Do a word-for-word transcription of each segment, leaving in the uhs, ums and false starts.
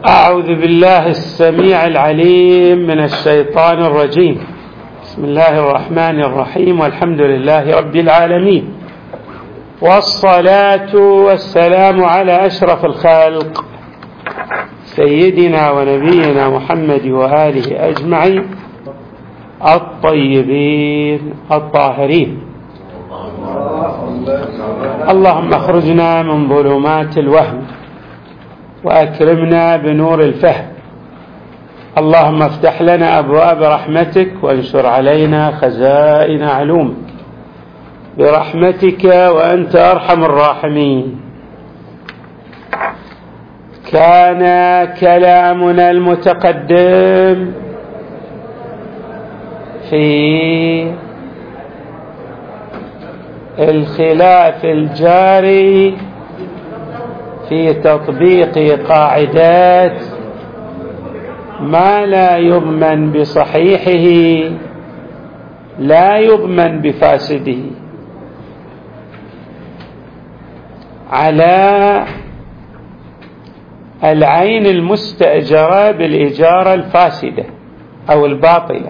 أعوذ بالله السميع العليم من الشيطان الرجيم. بسم الله الرحمن الرحيم، والحمد لله رب العالمين، والصلاة والسلام على أشرف الخلق سيدنا ونبينا محمد وآله أجمعين الطيبين الطاهرين. اللهم اخرجنا من ظلمات الوهم وأكرمنا بنور الفهم. اللهم افتح لنا أبواب رحمتك وانشر علينا خزائن علومك برحمتك وأنت أرحم الراحمين. كان كلامنا المتقدم في الخلاف الجاري في تطبيق قاعدات ما لا يضمن بصحيحه لا يضمن بفاسده على العين المستأجرة بالإجارة الفاسدة أو الباطلة.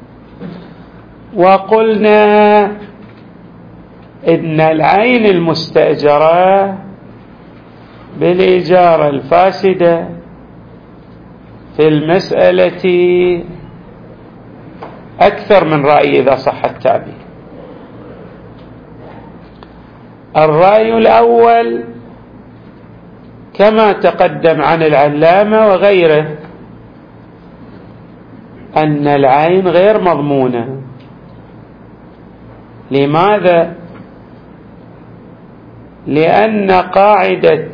وقلنا إن العين المستأجرة بالإجارة الفاسدة في المسألة أكثر من رأي إذا صح التعبير. الرأي الأول كما تقدم عن العلامة وغيره أن العين غير مضمونة. لماذا؟ لأن قاعدة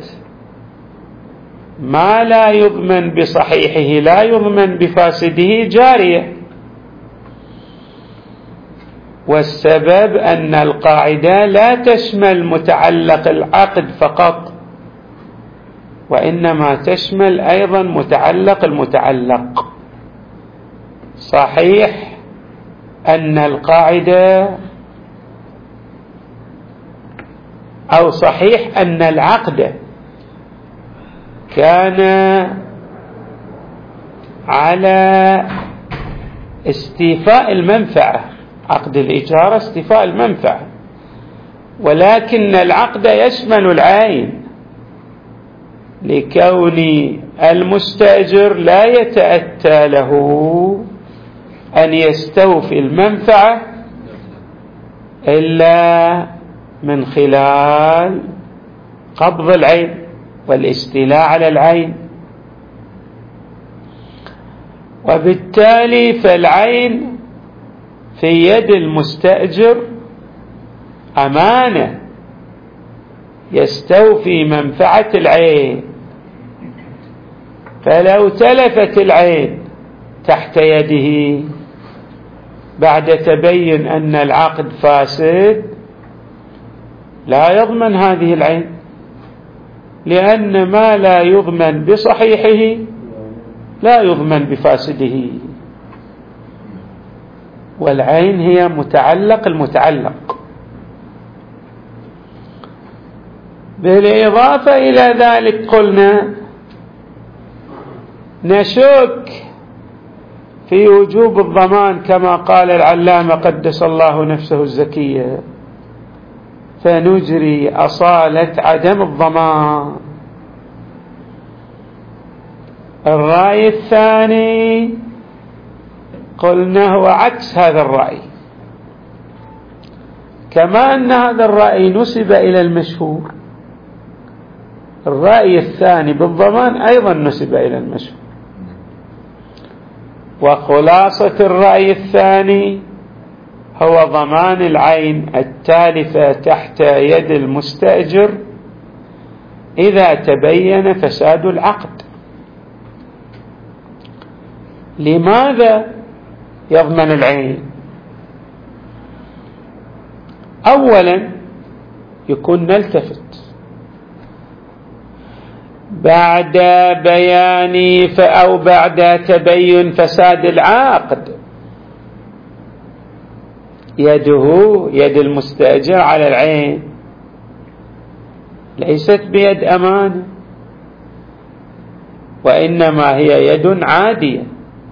ما لا يضمن بصحيحه لا يضمن بفاسده جارية، والسبب أن القاعدة لا تشمل متعلق العقد فقط، وإنما تشمل أيضا متعلق المتعلق. صحيح أن القاعدة أو صحيح أن العقد كان على استيفاء المنفعة، عقد الإجارة استيفاء المنفعة، ولكن العقد يشمل العين لكون المستأجر لا يتأتى له أن يستوفي المنفعة إلا من خلال قبض العين والاستيلاء على العين، وبالتالي فالعين في يد المستأجر أمانة يستوفي منفعة العين. فلو تلفت العين تحت يده بعد تبين أن العقد فاسد لا يضمن هذه العين، لأن ما لا يضمن بصحيحه لا يضمن بفاسده، والعين هي متعلق المتعلق. بالإضافة إلى ذلك قلنا نشك في وجوب الضمان كما قال العلامة قدس الله نفسه الزكية، فنجري أصالة عدم الضمان. الرأي الثاني قلنا هو عكس هذا الرأي، كما أن هذا الرأي نسب إلى المشهور، الرأي الثاني بالضمان أيضا نسب إلى المشهور. وخلاصة الرأي الثاني هو ضمان العين التالفة تحت يد المستأجر إذا تبين فساد العقد. لماذا يضمن العين؟ أولا يكون نلتفت بعد بيان أو بعد تبين فساد العقد يده يد المستأجر على العين ليست بيد أمانة، وإنما هي يد عادية.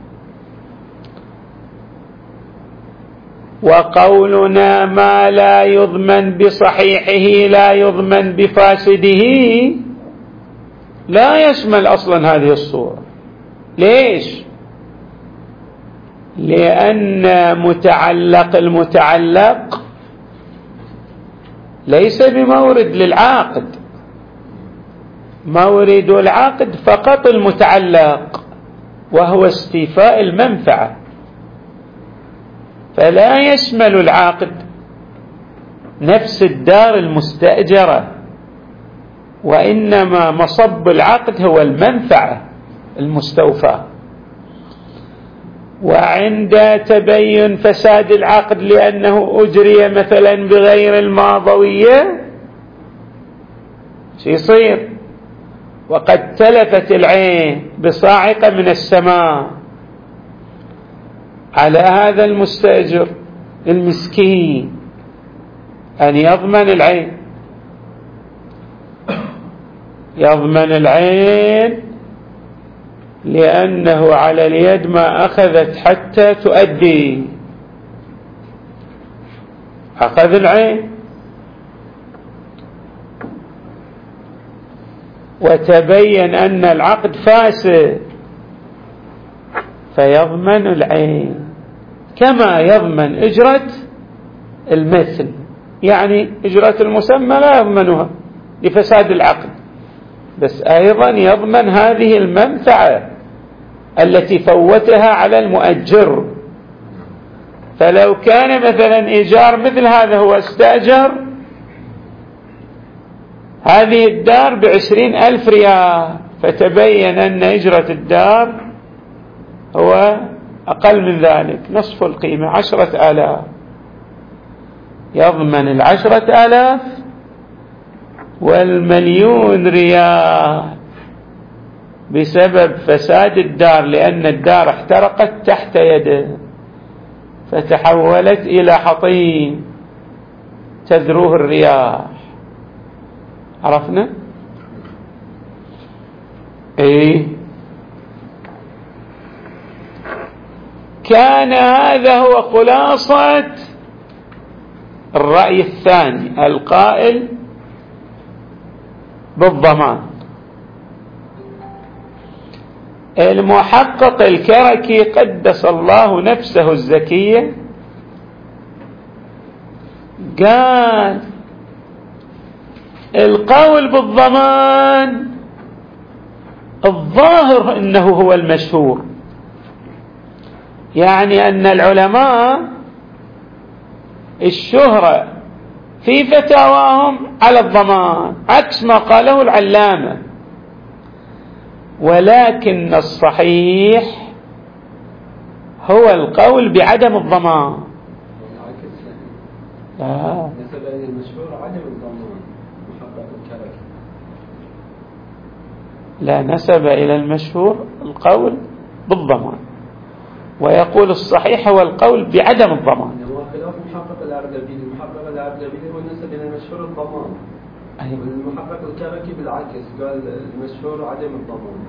وقولنا ما لا يضمن بصحيحه لا يضمن بفاسده لا يشمل أصلا هذه الصورة. ليش؟ لأن متعلق المتعلق ليس بمورد للعاقد، مورد العقد فقط المتعلق وهو استيفاء المنفعة، فلا يشمل العقد نفس الدار المستأجرة، وإنما مصب العقد هو المنفعة المستوفاة. وعند تبين فساد العقد لأنه أجري مثلا بغير الماضوية شو يصير؟ وقد تلفت العين بصاعقة من السماء على هذا المستأجر المسكين أن يضمن العين، يضمن العين لأنه على اليد ما أخذت حتى تؤدي، أخذ العين وتبين أن العقد فاسد فيضمن العين كما يضمن إجرة المثل، يعني إجرة المسمى لا يضمنها لفساد العقد، بس أيضا يضمن هذه المنفعة التي فوتها على المؤجر. فلو كان مثلا إيجار مثل هذا هو استأجر هذه الدار بعشرين ألف ريال، فتبين أن إجرة الدار هو أقل من ذلك نصف القيمة عشرة آلاف، يضمن العشرة آلاف والمليون ريال بسبب فساد الدار، لأن الدار احترقت تحت يده فتحولت إلى حطيم تذروه الرياح. عرفنا؟ ايه كان هذا هو خلاصة الرأي الثاني القائل بالضمان. المحقق الكركي قدس الله نفسه الزكية قال القول بالضمان الظاهر انه هو المشهور، يعني ان العلماء الشهرة في فتاواهم على الضمان عكس ما قاله العلامة، ولكن الصحيح هو القول بعدم الضمان. لا نسب إلى المشهور عدم الضمان محقق الكركي. لا نسب إلى المشهور القول بالضمان، ويقول الصحيح هو القول بعدم الضمان. هو خلاف محقق الأردبيلي، المحقق الأردبيلي هو نسب إلى المشهور الضمان. أيوة. والمحقق الكركي بالعكس قال المشهور عدم الضمان.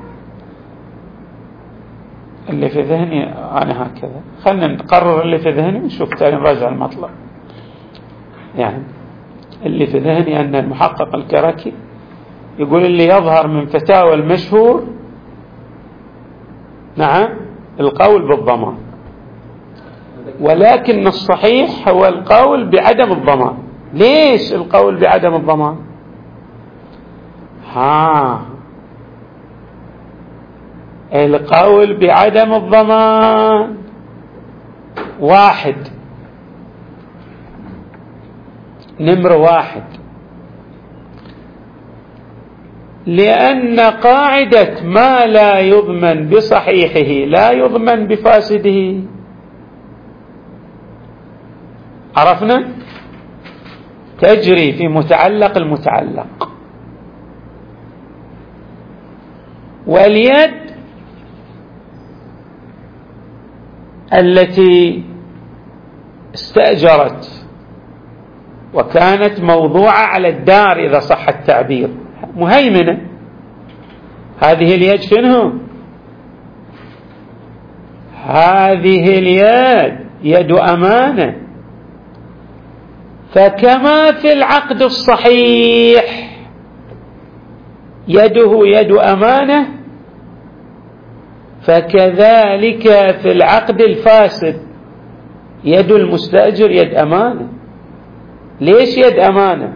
اللي في ذهني أنا هكذا، خلنا نقرر اللي في ذهني ونشوف تاني نراجع المطلب. يعني اللي في ذهني أن المحقق الكركي يقول اللي يظهر من فتاوى المشهور نعم القول بالضمان، ولكن الصحيح هو القول بعدم الضمان. ليش القول بعدم الضمان؟ ها القول بعدم الضمان واحد، نمر واحد، لأن قاعدة ما لا يضمن بصحيحه لا يضمن بفاسده. عرفنا؟ تجري في متعلق المتعلق، واليد التي استأجرت وكانت موضوعة على الدار إذا صح التعبير مهيمنة، هذه اليد شنو؟ هذه اليد يد أمانة. فكما في العقد الصحيح يده يد أمانة، فكذلك في العقد الفاسد يد المستأجر يد أمانة. ليش يد أمانة؟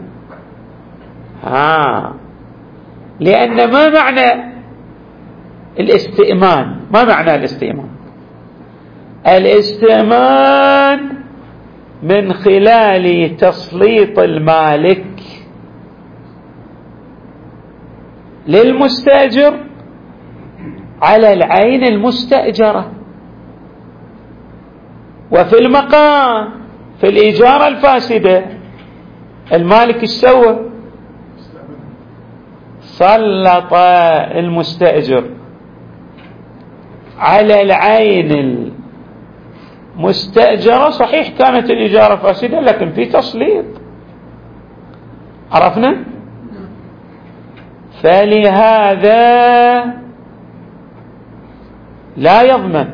ها لأن ما معنى الاستئمان؟ ما معنى الاستئمان؟ الاستئمان من خلال تسليط المالك للمستأجر على العين المستأجرة. وفي المقام في الإجارة الفاسدة المالك ايش سوى؟ سلط المستأجر على العين المستأجرة. صحيح كانت الإجارة فاسدة لكن في تسليط. عرفنا؟ فلهذا لا يضمن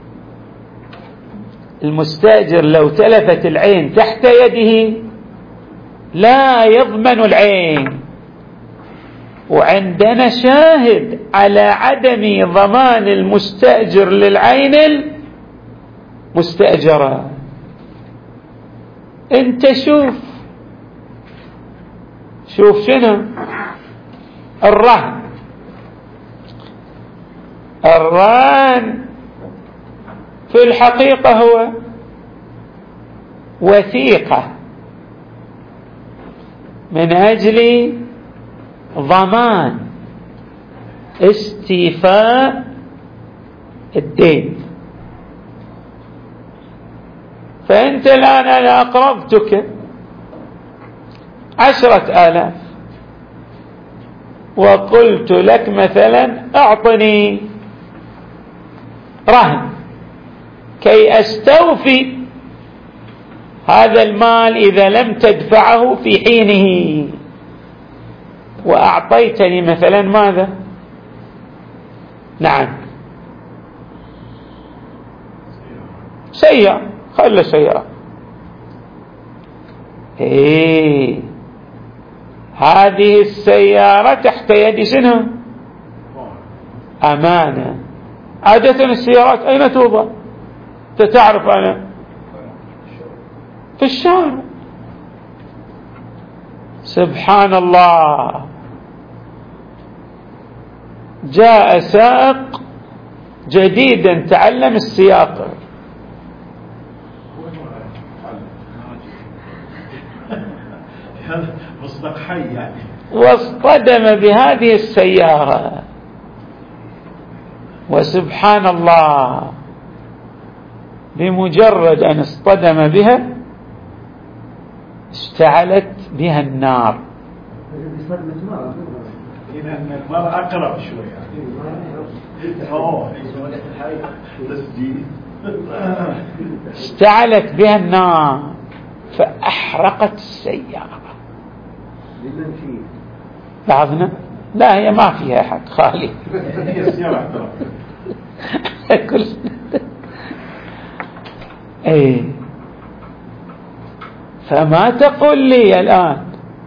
المستأجر لو تلفت العين تحت يده، لا يضمن العين. وعندنا شاهد على عدم ضمان المستأجر للعين المستأجرة. انت شوف شوف شنو الرهن. الرهن في الحقيقة هو وثيقة من أجل ضمان استيفاء الدين. فأنت الآن أنا أقرضتك عشرة آلاف وقلت لك مثلا أعطني رهن كي أستوفي هذا المال إذا لم تدفعه في حينه، وأعطيتني مثلا ماذا؟ نعم سيارة، خلى سيارة. إيه هذه السيارة تحت يد شنو؟ أمانة. عادة السيارات أين توضع؟ تتعرف أنا في الشارع. سبحان الله، جاء سائق جديدا تعلم السياقة واصطدم بهذه السيارة، وسبحان الله بمجرد أن اصطدم بها اشتعلت بها النار. لأن المرأة أقرب شوية. اشتعلت بها النار فأحرقت السيارة. لاحظنا؟ لا هي ما فيها أحد، خالي. كل ايه. فما تقول لي الآن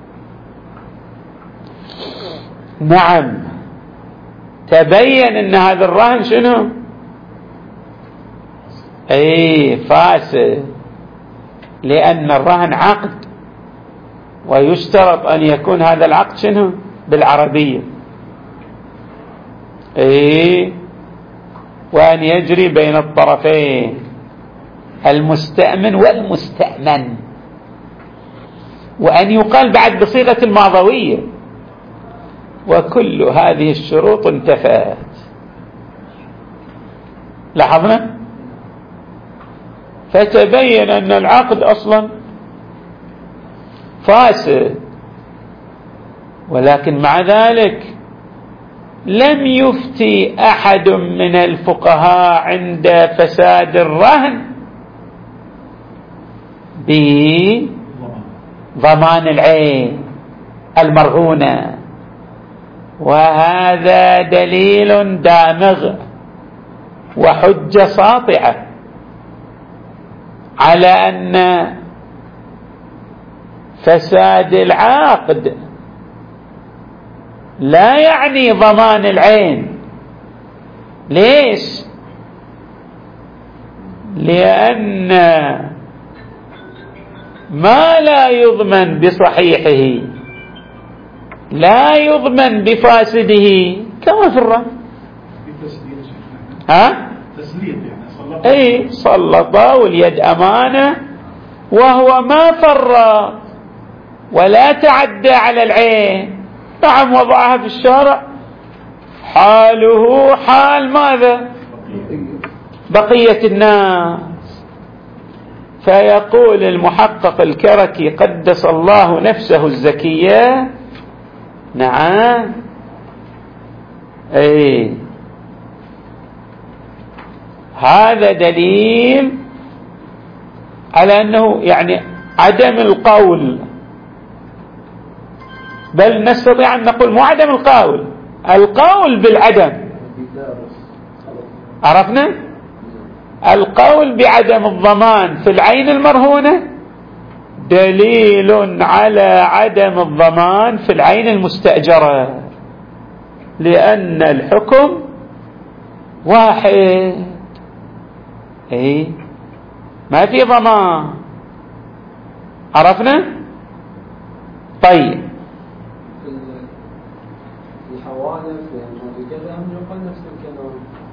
نعم تبين ان هذا الرهن شنو؟ اي فاسد، لان الرهن عقد ويشترط ان يكون هذا العقد شنو؟ بالعربية. اي وان يجري بين الطرفين المستأمن والمستأمن، وان يقال بعد بصيغة الماضوية. وكل هذه الشروط انتفت. لاحظنا؟ فتبين أن العقد أصلا فاسد، ولكن مع ذلك لم يفتي أحد من الفقهاء عند فساد الرهن بضمان العين المرهونة. وهذا دليل دامغ وحجة ساطعة على أن فساد العقد لا يعني ضمان العين. ليش؟ لأن ما لا يضمن بصحيحه لا يضمن بفاسده، كما في الرهن. ها؟ تسليط يعني سلط. اي سلط واليد أمانة، وهو ما فرط ولا تعدى على العين. نعم وضعها في الشارع، حاله حال ماذا؟ بقية الناس. فيقول المحقق الكركي قدس الله نفسه الزكية: نعم، اي هذا دليل على أنه يعني عدم القول، بل نستطيع أن نقول مو عدم القول، القول بالعدم. عرفنا؟ القول بعدم الضمان في العين المرهونة دليل على عدم الضمان في العين المستأجرة، لأن الحكم واحد. اي ما في ضمان. عرفنا؟ طيب الحوالف يعني كذا يقال نفس الكلام.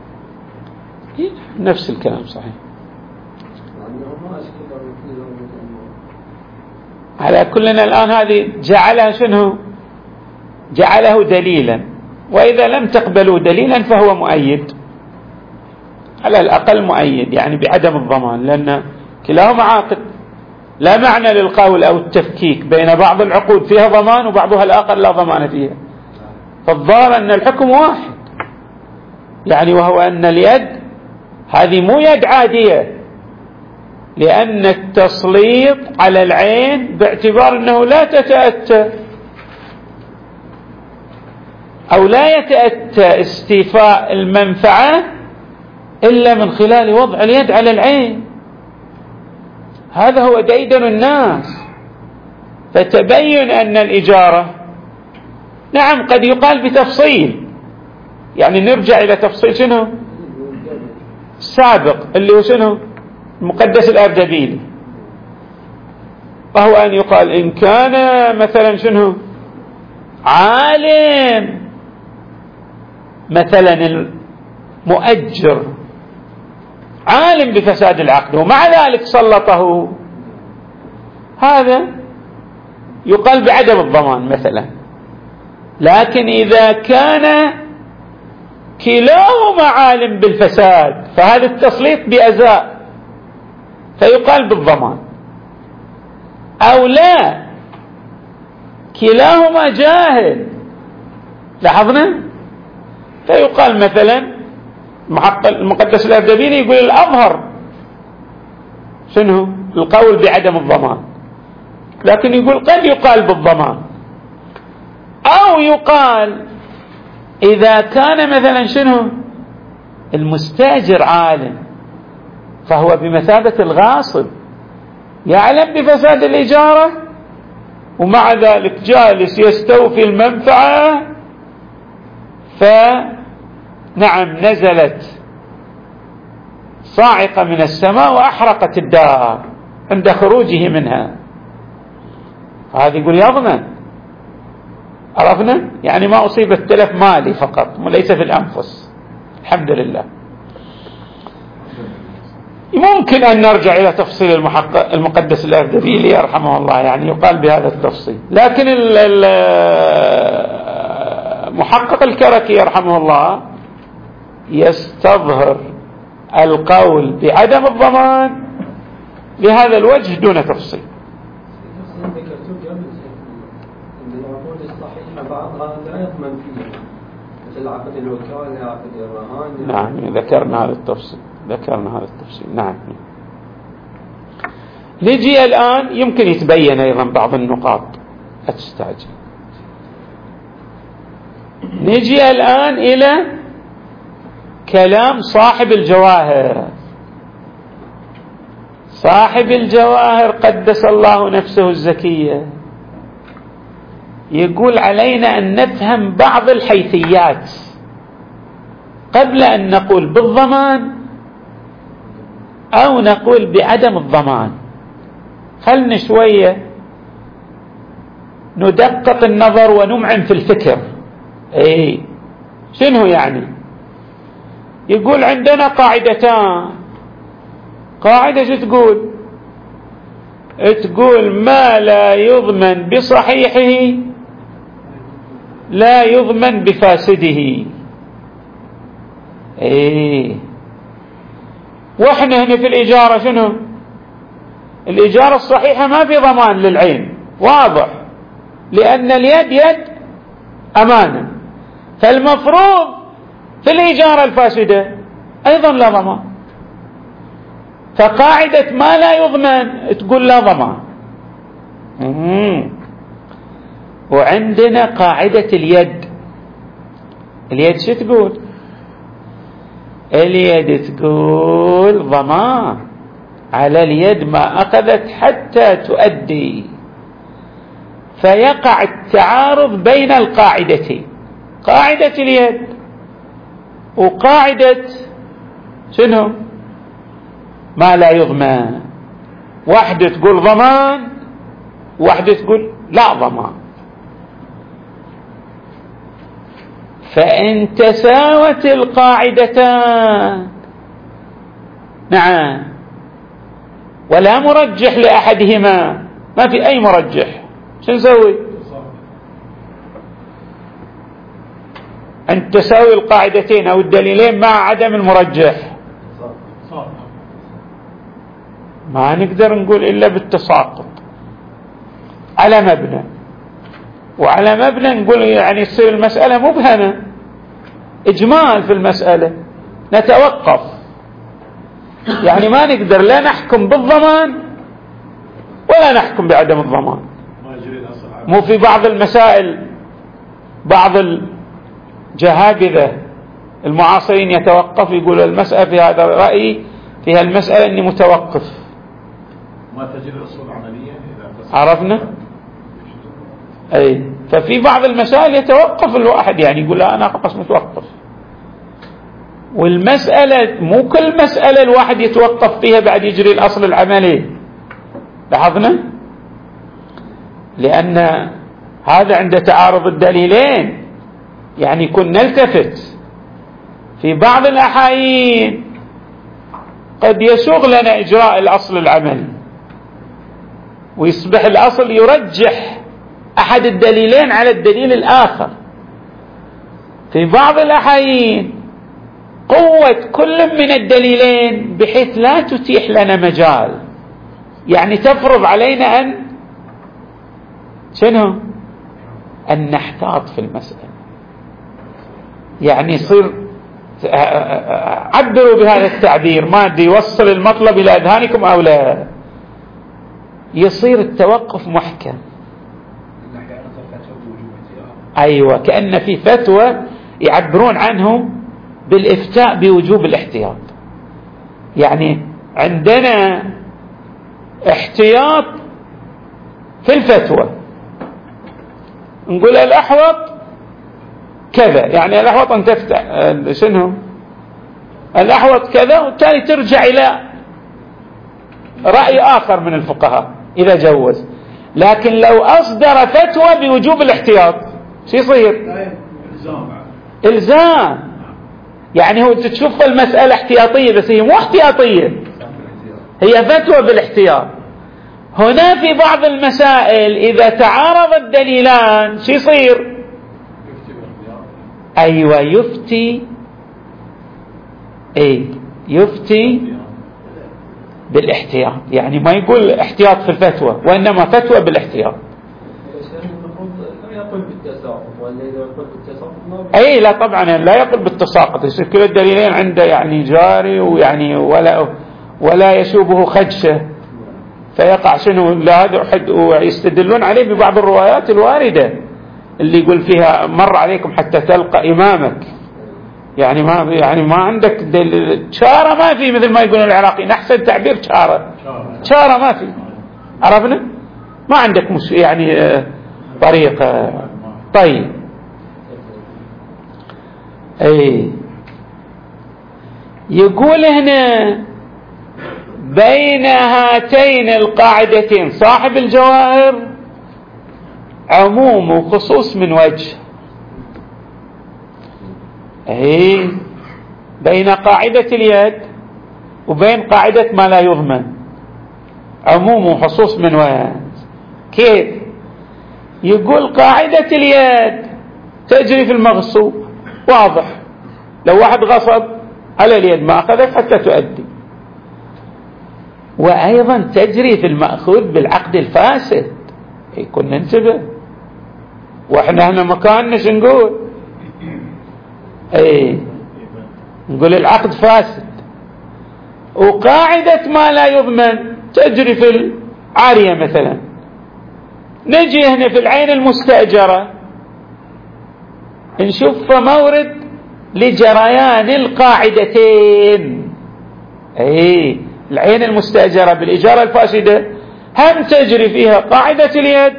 نفس الكلام صحيح. على كلنا الآن هذه جعلها شنو؟ جعله دليلا، وإذا لم تقبلوا دليلا فهو مؤيد، على الأقل مؤيد يعني بعدم الضمان، لأن كلاهما عاقد. لا معنى للقول أو التفكيك بين بعض العقود فيها ضمان وبعضها الآخر لا ضمان فيها. فالظاهر أن الحكم واحد، يعني وهو أن اليد هذه مو يد عادية، لأن التسليط على العين باعتبار أنه لا تتأتى أو لا يتأتى استيفاء المنفعة إلا من خلال وضع اليد على العين. هذا هو ديدن الناس. فتبين أن الإجارة نعم قد يقال بتفصيل، يعني نرجع إلى تفصيل شنو السابق اللي هو شنو المقدس الأردبيلي، وهو أن يقال إن كان مثلا شنو عالم مثلا المؤجر عالم بفساد العقد ومع ذلك سلطه، هذا يقال بعدم الضمان مثلا. لكن إذا كان كلاهما عالم بالفساد فهذا التسليط بأزاء فيقال بالضمان، أو لا كلاهما جاهل لاحظنا فيقال مثلا المقدس الأردبيلي يقول الأظهر شنو القول بعدم الضمان، لكن يقول قد يقال بالضمان. أو يقال إذا كان مثلا شنو المستأجر عالم فهو بمثابة الغاصب، يعلم بفساد الإجارة ومع ذلك جالس يستوفي المنفعة، فنعم نزلت صاعقة من السماء وأحرقت الدار عند خروجه منها، هذا يقول يضمن. عرفنا؟ يعني ما أصيب التلف مالي فقط وليس في الأنفس. الحمد لله. ممكن أن نرجع إلى تفصيل المحقق المقدس الأردبيلي يرحمه الله، يعني يقال بهذا التفصيل، لكن المحقق الكركي يرحمه الله يستظهر القول بعدم الضمان بهذا الوجه دون تفصيل. بعضها لا يضمن فيها مثل عقد الوكالة، عقد الرهان. نعم ذكرنا هذا التفصيل، ذكرنا هذا التفصيل. نعم. نجي الآن يمكن يتبين أيضا بعض النقاط، لا تستعجل. نجي الآن إلى كلام صاحب الجواهر. صاحب الجواهر قدس الله نفسه الزكية يقول علينا أن نفهم بعض الحيثيات قبل أن نقول بالضمان أو نقول بعدم الضمان. خلنا شوية ندقق النظر ونمعن في الفكر. ايه شنو يعني؟ يقول عندنا قاعدتان. قاعدة شو تقول؟ تقول ما لا يضمن بصحيحه لا يضمن بفاسده. ايه واحنا هنا في الإجارة شنو؟ الإجارة الصحيحة ما في ضمان للعين، واضح، لأن اليد يد أمانة، فالمفروض في الإجارة الفاسدة أيضا لا ضمان. فقاعدة ما لا يضمن تقول لا ضمان. وعندنا قاعدة اليد. اليد شو تقول؟ اليد تقول ضمان على اليد ما أخذت حتى تؤدي. فيقع التعارض بين القاعدتين، قاعدة اليد وقاعدة شنو؟ ما لا يضمن. واحدة تقول ضمان، واحدة تقول لا ضمان. فإن تساوت القاعدتان نعم ولا مرجح لأحدهما، ما في أي مرجح، شو نسوي؟ أن تساوي القاعدتين أو الدليلين مع عدم المرجح ما نقدر نقول إلا بالتساقط على مبنى. وعلى مبنى نقول يعني تصير المسألة مبهمة، إجمال في المسألة، نتوقف. يعني ما نقدر لا نحكم بالضمان ولا نحكم بعدم الضمان. مو في بعض المسائل بعض الجهابذة المعاصرين يتوقف، يقول المسألة في هذا الرأي فيها المسألة أني متوقف. ما تجد أصول عملية إذا عرفنا؟ أي ففي بعض المسائل يتوقف الواحد، يعني يقول لا أنا خلاص متوقف. والمسألة مو كل مسألة الواحد يتوقف فيها بعد يجري الأصل العملي. لاحظنا؟ لأن هذا عند تعارض الدليلين يعني كنا نلتفت. في بعض الأحايين قد يسوغ لنا إجراء الأصل العملي ويصبح الأصل يرجح أحد الدليلين على الدليل الآخر. في بعض الأحايين قوة كل من الدليلين بحيث لا تتيح لنا مجال، يعني تفرض علينا أن شنو؟ أن نحتاط في المسألة. يعني يصير عبروا بهذا التعبير، ما أدري يوصل المطلب إلى أذهانكم أو لا، يصير التوقف محكم. أيوة كأن في فتوى يعبرون عنه بالإفتاء بوجوب الاحتياط. يعني عندنا احتياط في الفتوى، نقول الأحوط كذا، يعني الأحوط أن تفتح شنو الأحوط كذا، وبالتالي ترجع إلى رأي آخر من الفقهاء إذا جوز. لكن لو أصدر فتوى بوجوب الاحتياط شو يصير؟ إلزام. يعني هو تشوف المسألة احتياطية بس هي مو احتياطية، هي فتوى بالاحتياط. هنا في بعض المسائل إذا تعارض الدليلان شو يصير؟ أيوة يفتي، أي يفتي بالاحتياط، يعني ما يقول احتياط في الفتوى وإنما فتوى بالاحتياط. أي لا طبعا لا يقول بالتساقط، يصير كل الدليلين عنده يعني جاري ويعني ولا ولا يشوبه خدشة، فيقع شنو لا هذا حد، ويستدلون عليه ببعض الروايات الواردة اللي يقول فيها مر عليكم حتى تلقى إمامك، يعني ما يعني ما عندك شارة، ما في، مثل ما يقولون العراقيين أحسن تعبير شارة، شارة ما في، عرفنا؟ ما عندك مش يعني طريقة. طيب أي يقول هنا بين هاتين القاعدتين صاحب الجواهر عموم وخصوص من وجه. أي بين قاعدة اليد وبين قاعدة ما لا يضمن عموم وخصوص من وجه. كيف؟ يقول قاعدة اليد تجري في المغصوب، واضح، لو واحد غصب على اليد ما أخذت حتى تؤدي، وأيضا تجري في المأخوذ بالعقد الفاسد. يكون ننتبه، وإحنا هنا مكاننا شو نقول؟ أي نقول العقد فاسد. وقاعدة ما لا يضمن تجري في العارية مثلا. نجي هنا في العين المستأجرة نشوف مورد لجريان القاعدتين. أي العين المستأجرة بالإجارة الفاسدة هم تجري فيها قاعدة اليد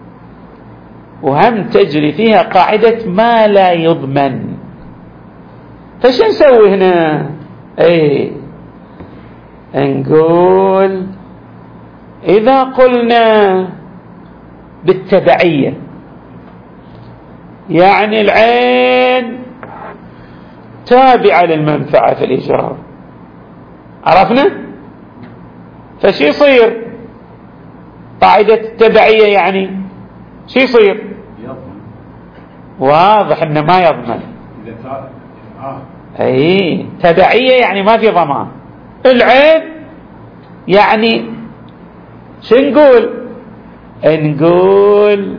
وهم تجري فيها قاعدة ما لا يضمن. فش نسوي هنا؟ أي نقول إذا قلنا بالتبعية، يعني العين تابعة للمنفعة في الإيجار، عرفنا؟ فشي يصير قاعدة التبعية؟ يعني شي يصير؟ واضح إنه ما يضمن. أي تبعية يعني ما في ضمان. العين يعني شو نقول؟ نقول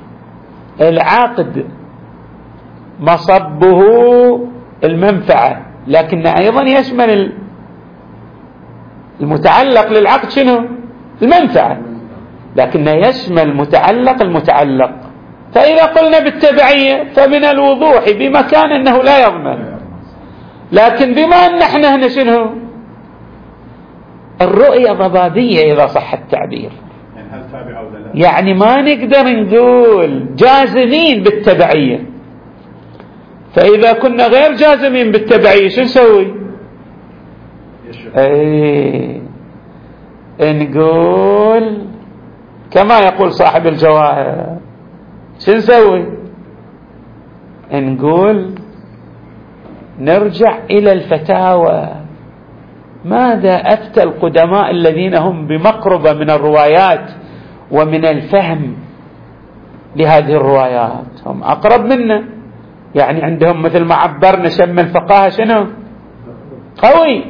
العقد مصبه المنفعة، لكن أيضا يشمل المتعلق للعقد شنو؟ المنفعة، لكن يشمل متعلق المتعلق. فإذا قلنا بالتبعية فمن الوضوح بمكان أنه لا يضمن، لكن بما أن احنا هنا شنو؟ الرؤية ضبابية إذا صح التعبير، يعني ما نقدر نقول جازمين بالتبعية. فإذا كنا غير جازمين بالتبعية شو نسوي؟ ايه نقول كما يقول صاحب الجواهر، شو نسوي؟ نقول نرجع إلى الفتاوى، ماذا أفتى القدماء الذين هم بمقربة من الروايات ومن الفهم لهذه الروايات، هم أقرب منا، يعني عندهم مثل ما عبرنا شم الفقاهة شنو؟ قوي،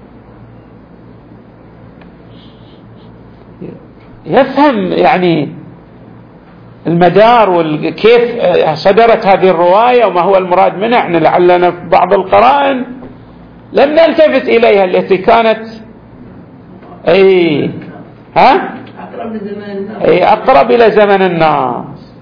يفهم يعني المدار وكيف صدرت هذه الرواية وما هو المراد منها. احنا لعلنا في بعض القرائن لم نلتفت إليها التي كانت أي ها أي أقرب إلى زمن الناس.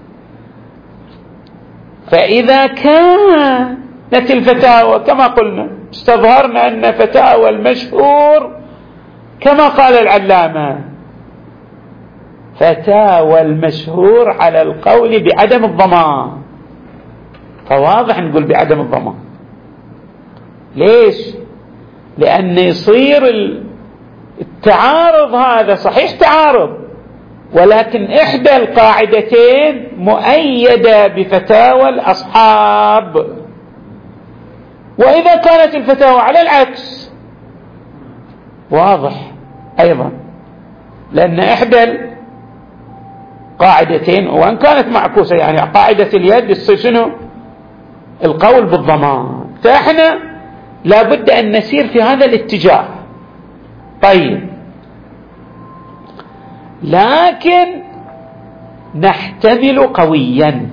فإذا كانت الفتاوى كما قلنا استظهرنا أن فتاوى المشهور كما قال العلامة فتاوى المشهور على القول بعدم الضمان، فواضح نقول بعدم الضمان. ليش؟ لأن يصير التعارض هذا صحيح تعارض، ولكن إحدى القاعدتين مؤيدة بفتاوى الأصحاب، وإذا كانت الفتاوى على العكس واضح أيضا، لأن إحدى قاعدتين وان كانت معكوسة، يعني قاعدة اليد يصير شنو؟ القول بالضمان. فاحنا لابد ان نسير في هذا الاتجاه. طيب، لكن نحتمل قويا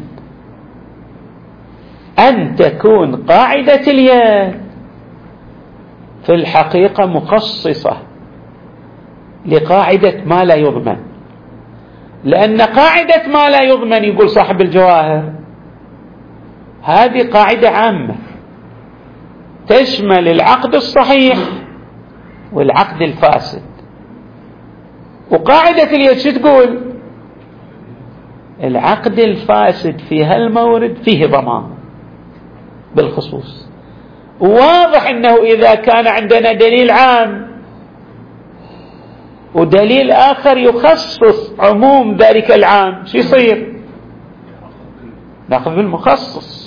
ان تكون قاعدة اليد في الحقيقة مخصصة لقاعدة ما لا يضمن، لأن قاعدة ما لا يضمن يقول صاحب الجواهر هذه قاعدة عامة تشمل العقد الصحيح والعقد الفاسد. وقاعدة اليد شو تقول؟ العقد الفاسد في هالمورد فيه ضمان بالخصوص. واضح أنه إذا كان عندنا دليل عام ودليل آخر يخصص عموم ذلك العام شو يصير؟ نأخذ بالمخصص.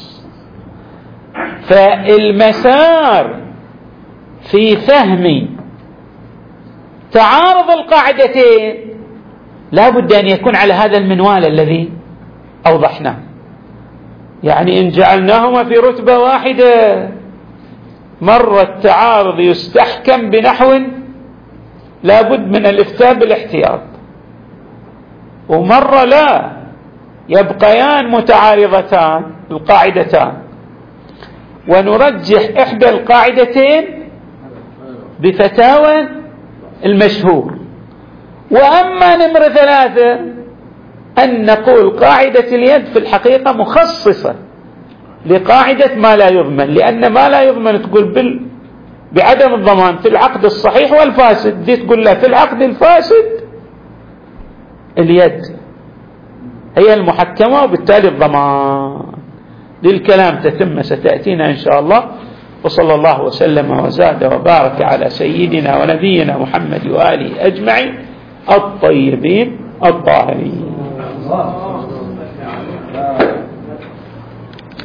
فالمسار في فهم تعارض القاعدتين لا بد أن يكون على هذا المنوال الذي أوضحناه. يعني إن جعلناهما في رتبة واحدة مرة التعارض يستحكم بنحو لا بد من الإفتاء بالاحتياط، ومرة لا، يبقيان متعارضتان القاعدتان ونرجح إحدى القاعدتين بفتاوى المشهور. وأما نمرة ثلاثة أن نقول قاعدة اليد في الحقيقة مخصصة لقاعدة ما لا يضمن، لأن ما لا يضمن تقول بال بعدم الضمان في العقد الصحيح والفاسد، دي تقول لا في العقد الفاسد اليد هي المحكمة وبالتالي الضمان. للكلام تتم ستأتينا إن شاء الله. وصلى الله وسلم وزاد وبارك على سيدنا ونبينا محمد وآله أجمعين الطيبين الطاهرين.